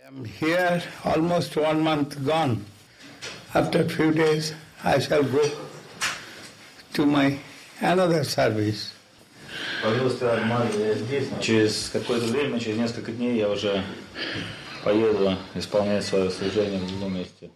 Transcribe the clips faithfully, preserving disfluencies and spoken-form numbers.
I'm here almost one month gone. After a few days, I shall go to my another service. По милости Марии я здесь. Через какое-то время, через несколько дней я уже поеду исполнять свое служение в другом месте.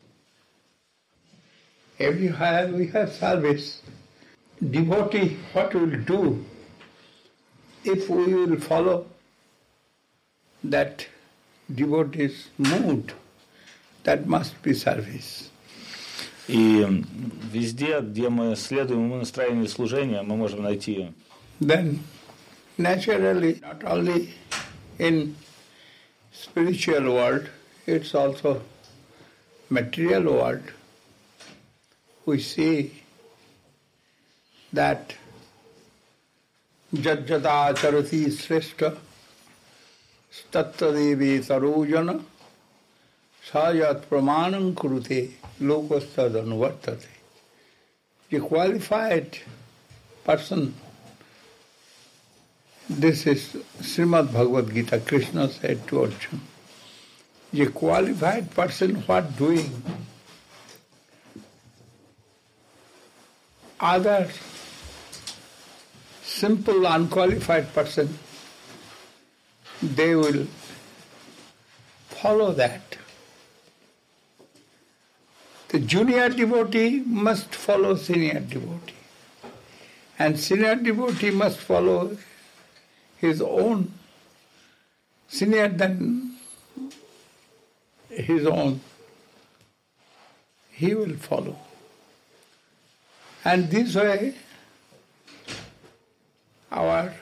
Everywhere we have service. Devotee, what will do if we will follow that devotee's mood? That must be service. И везде, где мы следуем ему настроению служения, мы можем найти. Then, naturally, not only in spiritual world, it's also material world. We see that jajjata charati sreshta tattadevi sarojana sajat pramanam kurute lokastad anuvartate. The qualified person, this is Srimad Bhagavad Gita, Krishna said to Arjuna, the qualified person what doing? Other simple unqualified person, they will follow that. The junior devotee must follow senior devotee, and senior devotee must follow his own, senior than his own, he will follow. And this way, our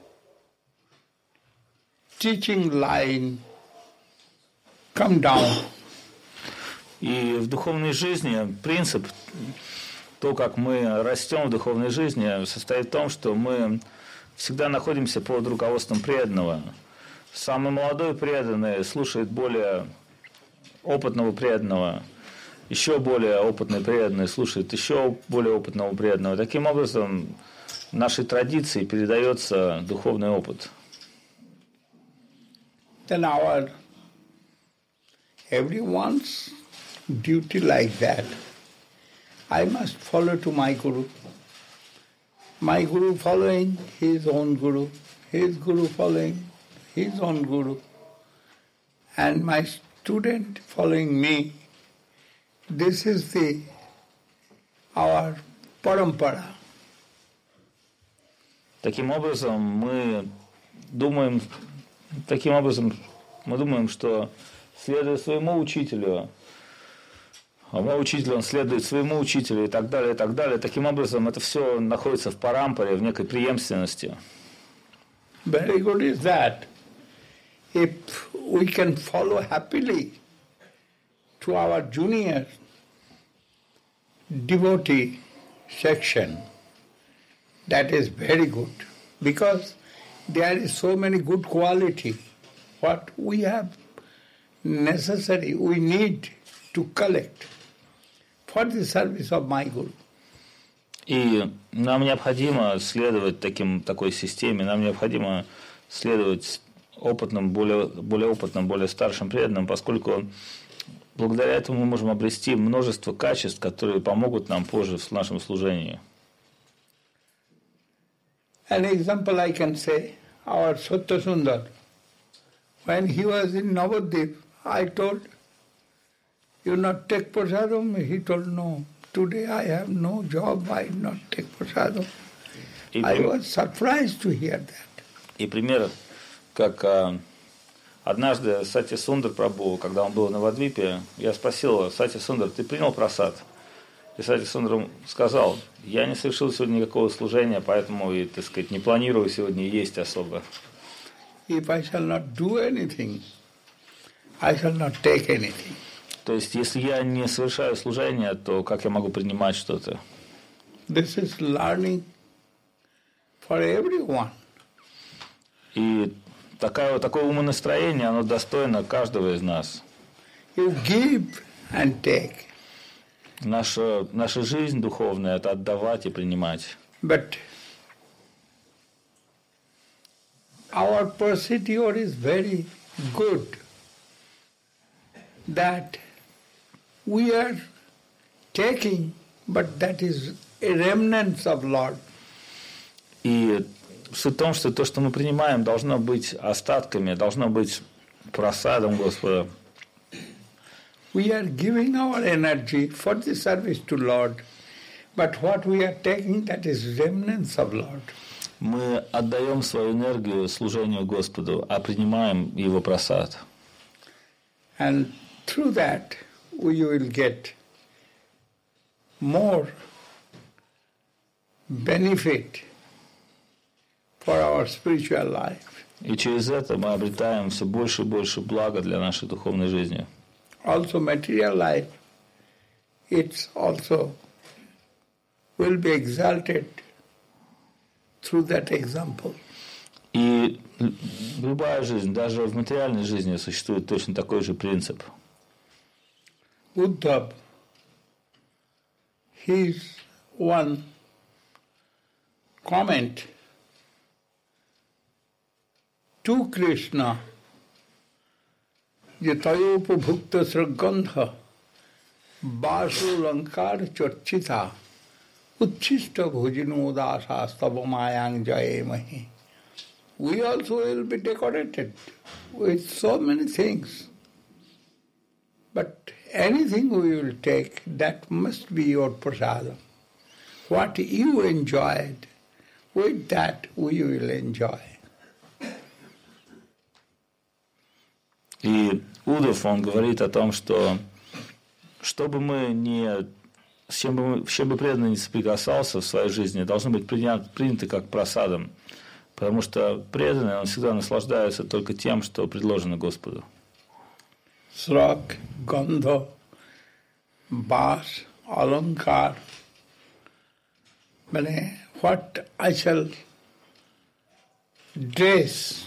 teaching line come down. И в духовной жизни принцип, то, как мы растем в духовной жизни, состоит в том, что мы всегда находимся под руководством преданного. Самый молодой преданный слушает более опытного преданного, еще более опытный преданный слушает еще более опытного преданного. Таким образом, в нашей традиции передается духовный опыт. Then our everyone's duty like that. I must follow to my Guru. My Guru following his own Guru. His Guru following his own Guru. And my student following me. This is the our parampara. Таким образом, мы думаем, таким образом, мы думаем, что следуя своему учителю, а мой учитель, он следует своему учителю и так далее, и так далее. Таким образом, это все находится в парампаре, в некой преемственности. Very good is that. If we can follow happily to our junior devotee section, that is very good, because there is so many good quality. What we have necessary, we need to collect for the service of my Guru. И нам необходимо следовать таким, такой системе, нам необходимо следовать опытным, более, более опытным, более старшим преданным, поскольку благодаря этому мы можем обрести множество качеств, которые помогут нам позже в нашем служении. An example I can say, our Satya-Sundar, when he was in Navadvip, I told, you not take prasadam? He told, no, today I have no job, I not take prasadam. I was surprised to hear that. И пример, как а, однажды Сатья Сундар Прабху, когда он был на Навадвипе, я спросил его: Сатья Сундар, ты принял прасад? И Сатья Сундар сказал: я не совершил сегодня никакого служения, поэтому и, так сказать, не планирую сегодня есть особо. If I shall not do anything, I shall not take anything. То есть, если я не совершаю служение, то как я могу принимать что-то? This is learning for everyone. И такое, такое умонастроение, оно достойно каждого из нас. You give and take. Наша, наша жизнь духовная – это отдавать и принимать. But our procedure is very good. that we are taking, but that is a remnant of Lord. И суть в том, что то, что мы принимаем, должно быть остатками, должно быть просадом Господа. We are giving our energy for the service to Lord, but what we are taking, that is remnants of Lord. Мы отдаем свою энергию служению Господу, а принимаем Его просад. And through that, we will get more benefit for our spiritual life. И через это мы обретаем все больше и больше блага для нашей духовной жизни. Also material life, it's also will be exalted through that example. И любая жизнь, даже в материальной жизни, существует точно такой же принцип. Uddhav, his one comment to Krishna, je tayopabhukta sragandha basu lankar chorchita uchchista bhojino dasa stavamayang jayemahi. We also will be decorated with so many things. But anything we will take, that must be your prasadam. What you enjoyed, with that we will enjoy. И Удов, он говорит о том, что что бы мы не, с чем бы, мы, с чем бы преданно не соприкасался в своей жизни, должно быть принято, принято как просадом. Потому что преданный, он всегда наслаждается только тем, что предложено Господу. Srak, Gandha, Bas, Alankar. What I shall dress,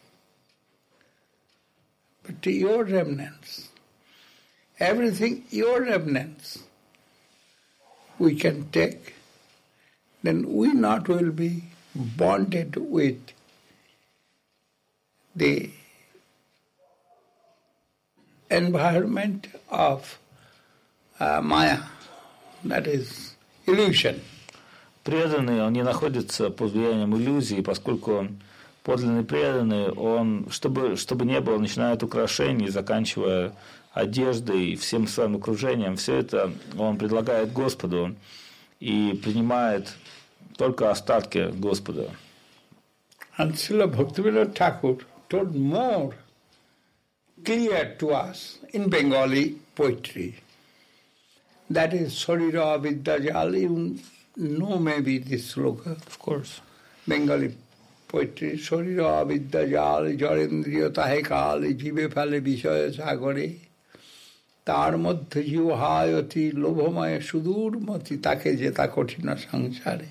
but your remnants, everything your remnants, we can take, then we not will be bonded with the environment of uh, Maya, that is illusion. Преданный, он не находится под влиянием иллюзии, поскольку он подлинный преданный, он, чтобы, чтобы не было, начиная от украшений, заканчивая одеждой и всем своим окружением, все это он предлагает Господу и принимает только остатки Господа. And Srila Bhaktivinoda Thakur told more clear to us in Bengali poetry. That is Sarira Vidyajal. You know maybe this sloka. Of course. Bengali poetry. Sarira Vidyajal Jarendriya Tahe Kale Jive Phale Vishaya Sagare Tar Madhya Jivahayati Lobhamaya Sudur Mati Take Jeta Kothina Sangsare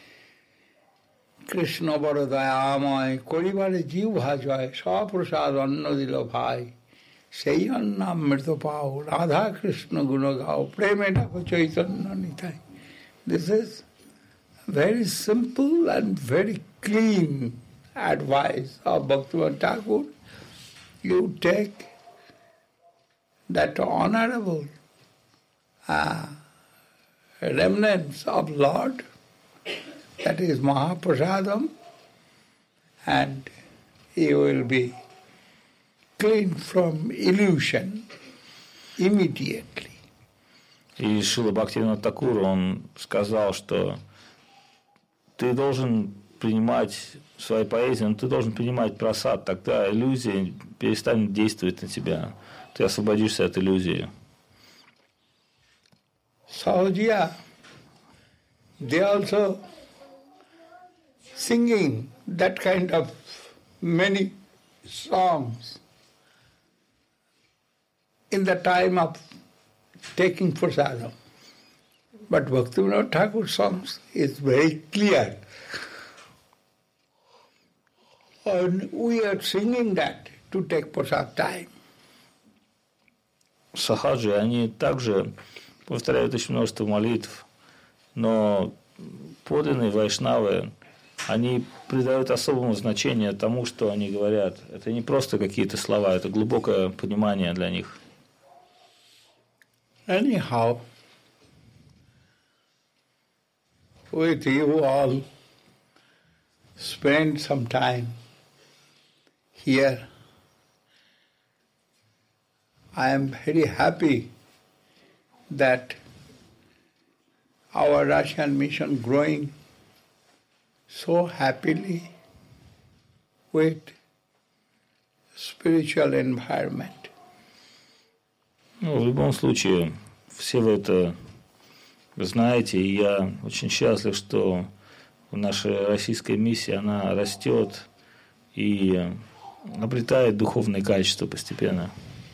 Krishna baro dayamay koribare jiv bhajay saprasad anna dilo bhai sei anna amrita pao Radha Krishna guna gao preme dako chaitanya nitai. This is very simple and very clean advice of Bhaktivinoda Thakur. You take that honorable uh, remnants of Lord, that is Mahaprasadam, and you will be clean from illusion immediately. И Шрила Бхактивинода Тхакур, он сказал, что ты должен принимать в своей поэзии, но ты должен принимать просад, тогда иллюзия перестанет действовать на тебя. Ты освободишься от иллюзии. Sahajiya, they also singing that kind of many songs in the time of taking prasadam. But Bhaktivinoda Thakur's songs is very clear. And we are singing that to take prasad time. Сахаджи, они также повторяют очень множество молитв, но подлинные вайшнавы, они придают особому значение тому, что они говорят. Это не просто какие-то слова, это глубокое понимание для них. Anyhow, with you all, spend some time here. I am very happy that our Russian mission growing so happily with spiritual environment. Ну, в любом случае, все вы это знаете, и я очень счастлив, что наша российская миссия, она растет и обретает духовные качества постепенно.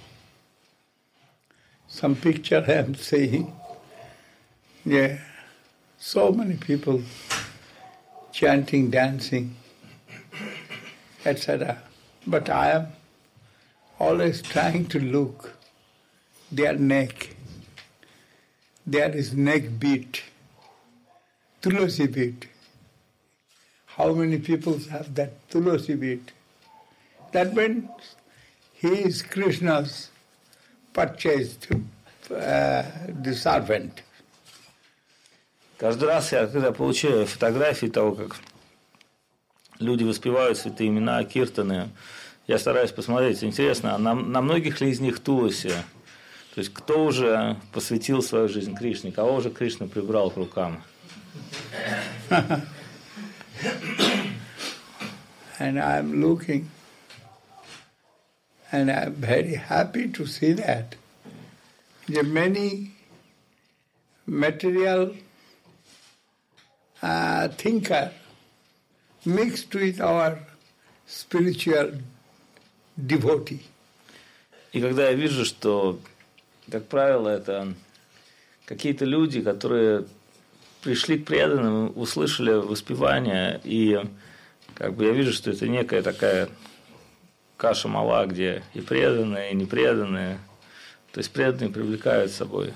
Some picture I am saying, yeah, so many people chanting, dancing, et cetera. But I am always trying to look their neck. There is neck beat, tulasi beat. How many people have that tulasi beat? That means he is Krishna's purchased uh, the servant. Каждый раз я, когда получаю фотографии того, как люди воспевают святые имена, киртаны, я стараюсь посмотреть, интересно, а на, на многих ли из них туласи? То есть, кто уже посвятил свою жизнь Кришне, кого уже Кришна прибрал к рукам? And I'm looking, and I'm very happy to see that. The many material uh, thinker mixed with our spiritual devotee. И когда я вижу, что, как правило, это какие-то люди, которые пришли к преданным, услышали воспевание, и как бы я вижу, что это некая такая каша мала, где и преданные, и непреданные. То есть преданные привлекают с собой.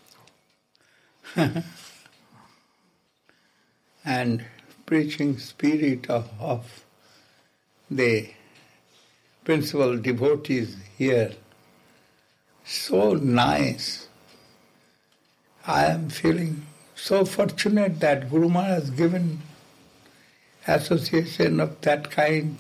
And preaching spirit of, of the principal devotees here, so nice. I am feeling so fortunate that Guru Maharaj has given association of that kind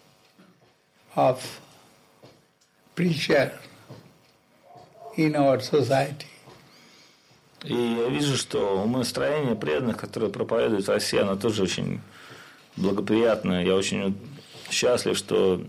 of preacher in our society. И я вижу, что умонастроение преданных, которые проповедуют в России, оно тоже очень благоприятное. Я очень счастлив, что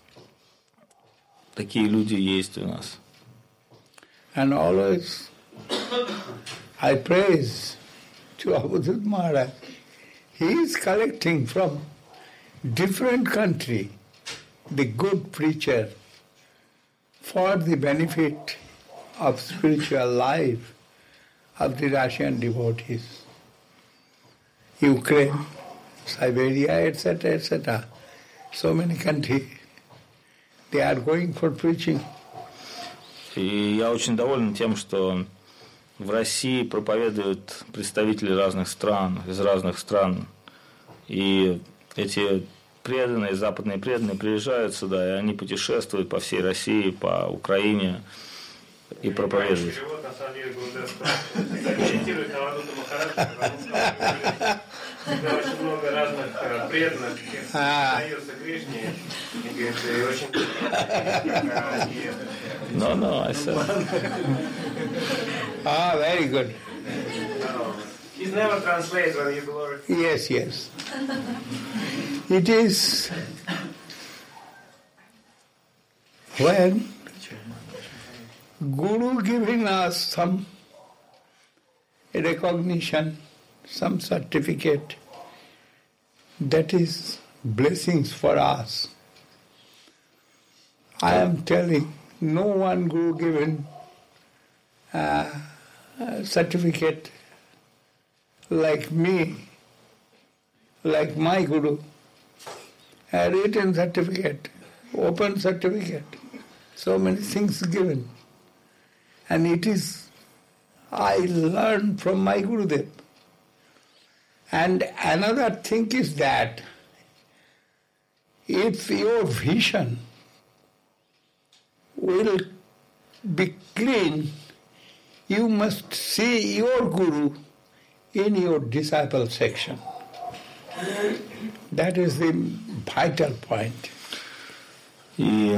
такие люди есть у нас. And always I praise to Avadhut Maharaj. He is collecting from different country the good preacher for the benefit of spiritual life of the Russian devotees. Ukraine, Siberia, et cetera, et cetera. So many countries, they are going for preaching. И я очень доволен тем, что в России проповедуют представители разных стран, из разных стран. И эти преданные, западные преданные приезжают сюда, и они путешествуют по всей России, по Украине и проповедуют. Перевод, на самом деле, был цитирует Авадхута Махараджа, потому что всегда очень много разных преданных, остается Кришне, и говорит, и очень... No, no, I said. Ah, very good. He's never translated when you glory. Yes, yes. It is when Guru giving us some recognition, some certificate, that is blessings for us. I am telling, no one Guru given uh, a certificate like me, like my Guru, a written certificate, open certificate, so many things given. And it is, I learned from my Gurudev. And another thing is that if your vision will be clean, you must see your guru in your disciple section. That is the vital point. И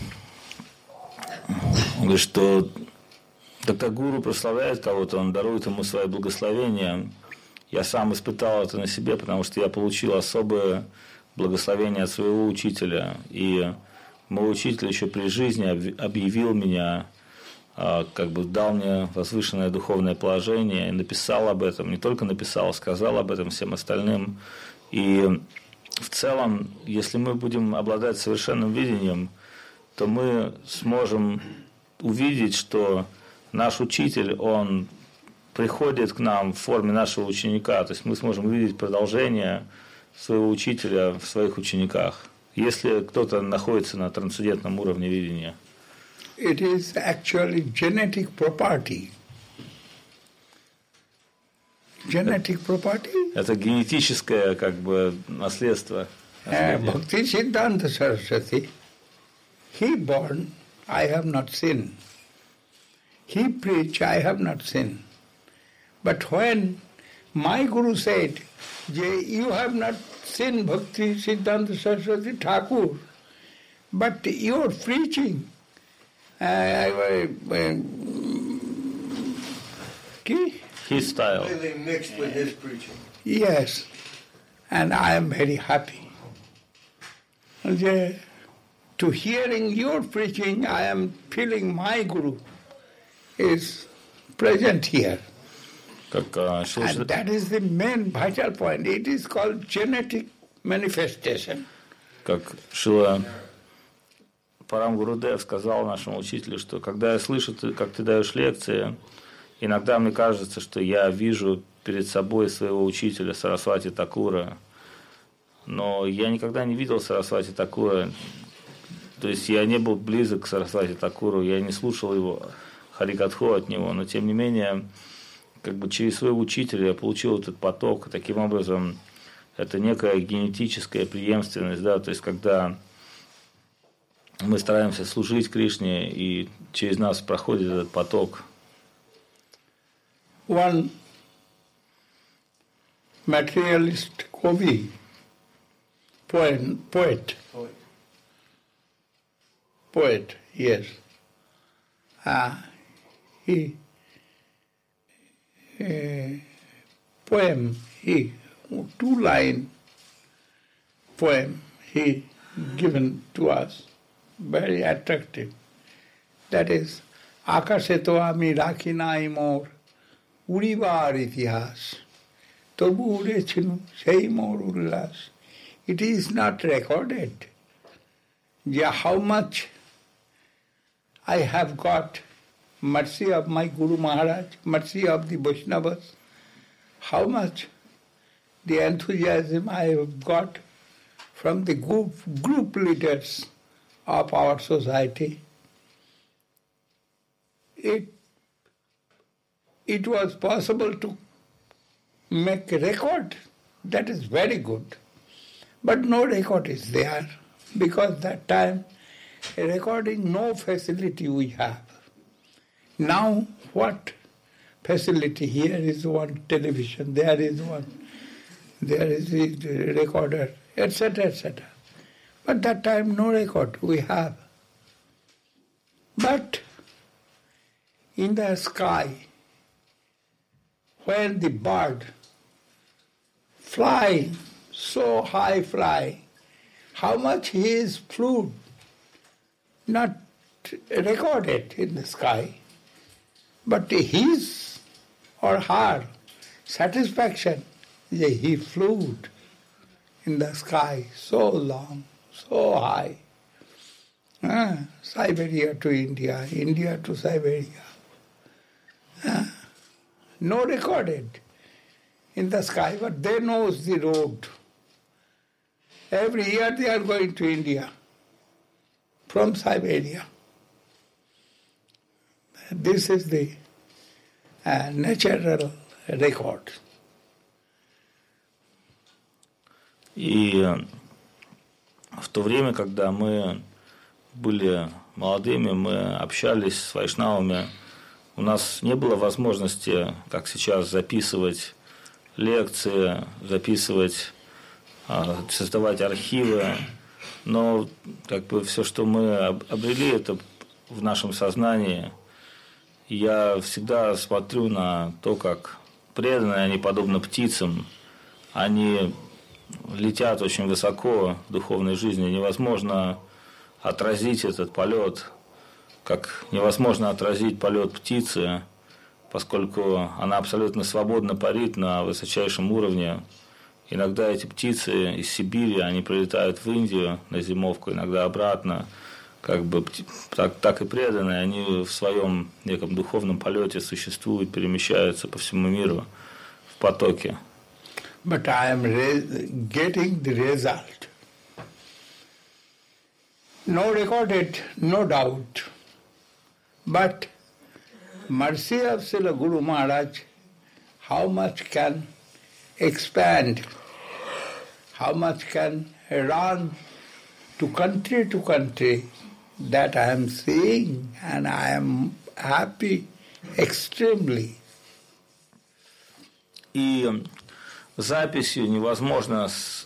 он говорит, что когда гуру прославляет кого-то, он дарует ему свои благословения. Я сам испытал это на себе, потому что я получил особое благословение от своего учителя. И мой учитель еще при жизни объявил меня, как бы дал мне возвышенное духовное положение, и написал об этом, не только написал, а сказал об этом всем остальным. И в целом, если мы будем обладать совершенным видением, то мы сможем увидеть, что наш учитель, он приходит к нам в форме нашего ученика, то есть мы сможем увидеть продолжение своего учителя в своих учениках, если кто-то находится на трансцендентном уровне видения. It is actually genetic property. Genetic property? Это генетическое, как бы, наследство. Bhakti Siddhanta Saraswati, he born, I have not seen. He preach, I have not seen. But when my Guru said, you have not seen Bhakti Siddhanta Saraswati Thakur, but your preaching, uh, uh, uh, his style. Completely mixed with his preaching. Yes, and I am very happy. The, to hearing your preaching, I am feeling my Guru is present here. Как, uh, and that is the main vital point. It is called genetic manifestation. Как Шила Парам Гурудев сказал нашему учителю, что когда я слышу, как ты даешь лекции, иногда мне кажется, что я вижу перед собой своего учителя Сарасвати Такура, но я никогда не видел Сарасвати Такура, то есть я не был близок к Сарасвати Такуру, я не слушал его харикатху от него, но тем не менее, как бы через своего учителя я получил этот поток, таким образом это некая генетическая преемственность, да, то есть когда мы стараемся служить Кришне, и через нас проходит этот поток. One materialist Kavi, poet, poet, poet, yes. Uh, he, uh, poem, he, two line poem he given to us, very attractive. That is, Akashe to ami rakhi nai mor, uribar itihas, tobu ure chinu, sei mor ullas. It is not recorded. Yeah, how much I have got mercy of my Guru Maharaj, mercy of the Vaishnavas, how much the enthusiasm I have got from the group, group leaders of our society. It, it was possible to make a record. That is very good. But no record is there, because that time a recording, no facility we have. Now what facility? Here is one television, there is one, there is a recorder, et cetera, et cetera. But that time no record we have. But in the sky, when the bird fly, so high fly, how much he is flew, not recorded in the sky, but his or her satisfaction, he flew in the sky so long, so high. Ah, Siberia to India, India to Siberia. Ah, no recorded in the sky, but they knows the road. Every year they are going to India from Siberia. This is the uh, natural record. И в то время, когда мы были молодыми, мы общались с вайшнавами у нас не было возможности, как сейчас, записывать лекции, записывать, создавать архивы, но как бы все, что мы обрели, это в нашем сознании. Я всегда смотрю на то, как преданные, они подобно птицам, они летят очень высоко в духовной жизни, невозможно отразить этот полет, как невозможно отразить полет птицы, поскольку она абсолютно свободно парит на высочайшем уровне. Иногда эти птицы из Сибири, они прилетают в Индию на зимовку, иногда обратно, как бы так, так и преданные, они в своем неком духовном полете существуют, перемещаются по всему миру в потоке. But I am re- getting the result. No recorded, no doubt. But mercy of Srila Guru Maharaj, how much can expand, how much can run to country to country, that I am seeing, and I am happy extremely. И записью невозможно,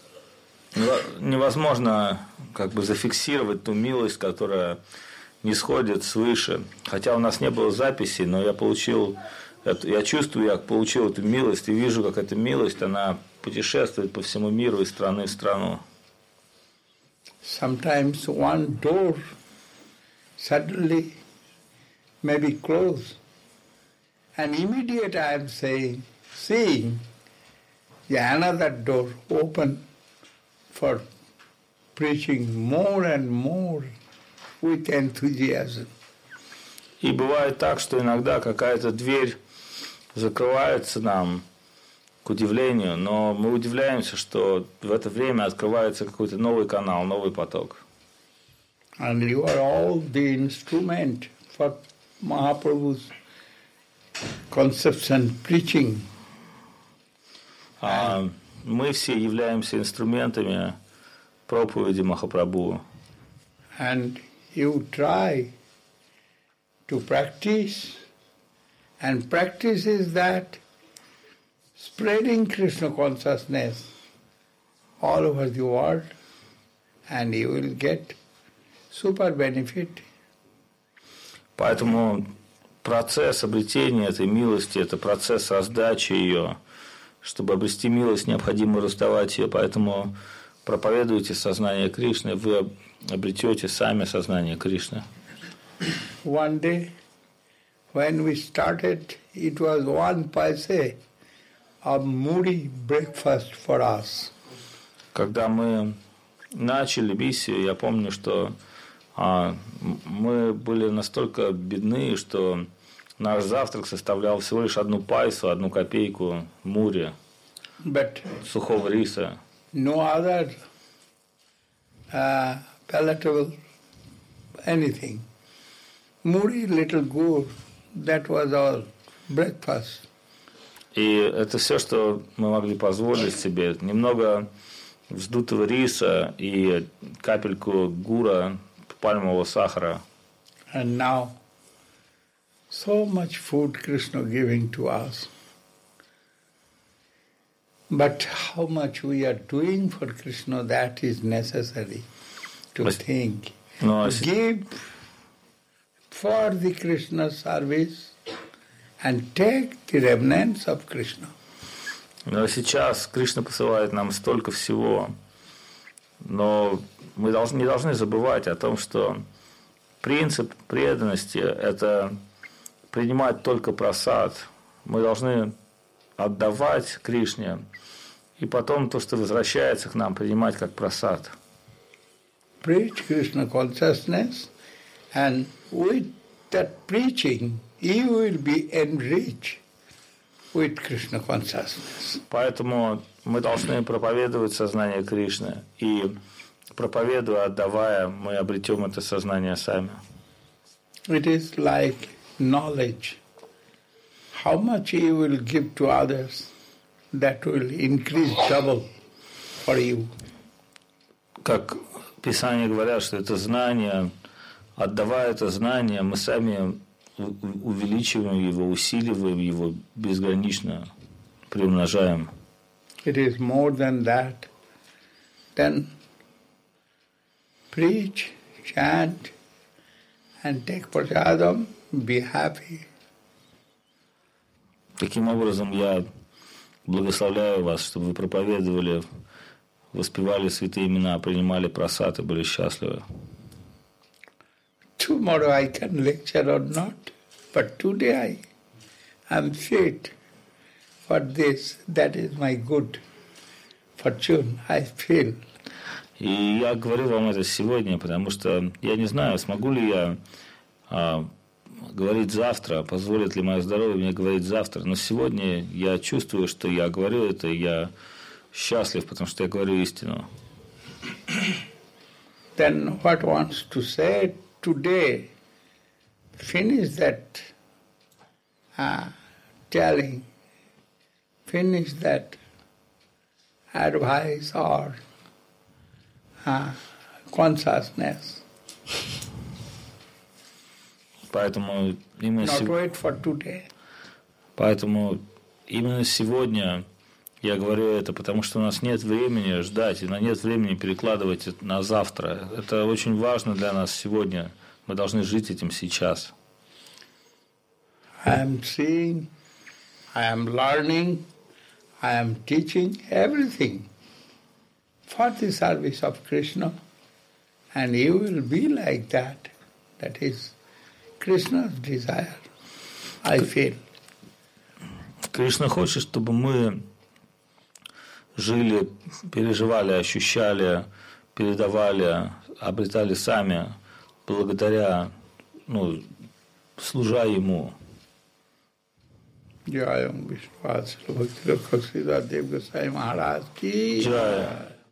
невозможно как бы зафиксировать ту милость, которая не сходит свыше. Хотя у нас не было записей, но я получил, я чувствую, я получил эту милость и вижу, как эта милость, она путешествует по всему миру из страны в страну. Sometimes one door suddenly may be closed, and immediately I am saying, seeing another door open for preaching more and more with enthusiasm. И бывает так, что иногда какая-то дверь закрывается нам, к удивлению, но мы удивляемся, что в это время открывается какой-то новый канал, новый поток. And you are all the instrument for Mahaprabhu's conception preaching. А мы все являемся инструментами проповеди Махапрабху. And you try to practice, and practice is that spreading Krishna consciousness all over the world, and you will get super benefit. Поэтому процесс обретения этой милости – это процесс раздачи ее. Чтобы обрести милость, необходимо раздавать ее. Поэтому проповедуйте сознание Кришны, вы обретете сами сознание Кришны. One day, when we started, it was one paise of moody breakfast for us. Когда мы начали миссию, я помню, что а, мы были настолько бедны, что наш завтрак составлял всего лишь одну пайсу, одну копейку мури, But сухого риса. no other uh, palatable anything. Muri, little gur, that was our breakfast. И это все, что мы могли позволить себе. Немного вздутого риса и капельку гура, пальмового сахара. And now, so much food Krishna giving to us. But how much we are doing for Krishna, that is necessary to But- think. Но Give for the Krishna service and take the remnants of Krishna. Но сейчас Кришна посылает нам столько всего, но мы должны, не должны забывать о том, что принцип преданности – это принимать только прасад. Мы должны отдавать Кришне, и потом то, что возвращается к нам, принимать как прасад. Preach Krishna consciousness, and with that preaching, you will be enriched with Krishna consciousness. Поэтому мы должны проповедовать сознание Кришны, и проповедуя, отдавая, мы обретем это сознание сами. It is like knowledge. How much you will give to others, that will increase double for you. Как Писания говорят, что это знание, отдавая это знание, мы сами увеличиваем его, усиливаем его безгранично, приумножаем. It is more than that. Then preach, chant, and take prasadam, be happy. Таким образом, я благословляю вас, чтобы вы проповедовали, воспевали святые имена, принимали просад и были счастливы. Tomorrow I can lecture or not, but today I am fit for this. That is my good fortune, I feel. И я говорю вам это сегодня, потому что я не знаю, смогу ли я а, говорить завтра, позволит ли мое здоровье мне говорить завтра, но сегодня я чувствую, что я говорю это, и я счастлив, потому что я говорю истину. Then what wants to say today, finish that uh, telling, finish that advice or uh, consciousness. Поэтому именно, Not сeg... wait for today. Поэтому именно сегодня я говорю это, потому что у нас нет времени ждать, и нет времени перекладывать это на завтра. Это очень важно для нас сегодня. Мы должны жить этим сейчас. I am seeing, I am learning, I am teaching everything for the service of Krishna, and you will be like that. That is Krishna's desire, I feel. Кришна хочет, чтобы мы жили, переживали, ощущали, передавали, обретали сами, благодаря, ну, служа Ему. Jai Om Vishnu Bhakti Lokak Sridhar Dev Gosai Maharaj ki. Jai.